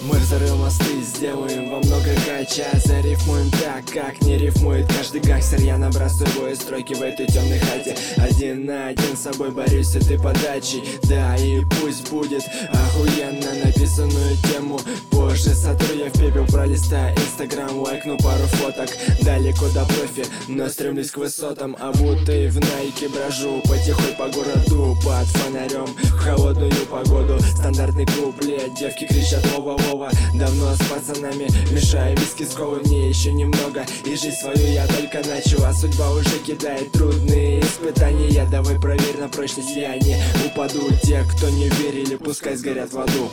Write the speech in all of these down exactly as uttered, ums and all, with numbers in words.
Мы взорвем мосты, сделаем во много гача. Зарифмуем так, как не рифмует каждый гангстер. Я набрасываю бои строки в этой темной хате. Один на один с собой борюсь этой подачей. Да, и пусть будет охуенно написанную тему. Позже сотру я в пепел, пролистаю инстаграм, лайкну пару фоток. Далеко до профи, но стремлюсь к высотам. Обутый в найке брожу потихоньку по городу под фонарем в холодную погоду. Стандартный куплет, девки кричат Вова-Вова. Давно с пацанами мешаю виски с колой, мне еще немного. И жизнь свою я только начал, а судьба уже кидает трудные испытания. Давай проверь на прочность, я не упаду. Те, кто не верили, пускай сгорят в аду.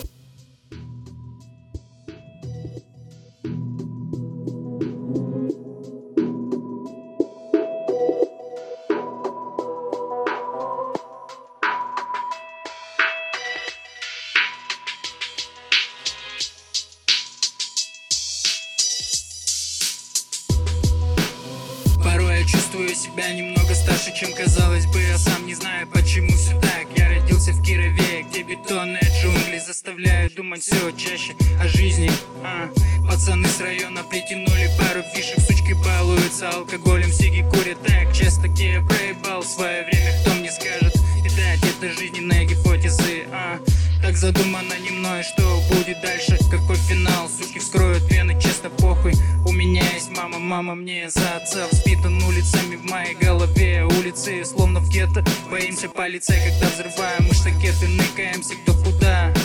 Порой я чувствую себя немного старше, чем казалось бы. Я сам не знаю, почему все так. Я родился в Кирове, где бетонные джунгли заставляют думать все чаще о жизни. а. Пацаны с района притянули пару фишек, сучки балуются алкоголем, сиги курят так часто, где я проебал в свое время. Кто мне скажет, видать, это жизненные гипотезы. а. Так задумано не мной, что будет дальше, какой финал. Суки вскроют вены, честно похуй. У меня есть мама, мама мне за отца. Воспитан улицами в моей голове. Улицы словно в гетто, боимся полиции, когда взрываем мы штакеты. Ныкаемся кто куда.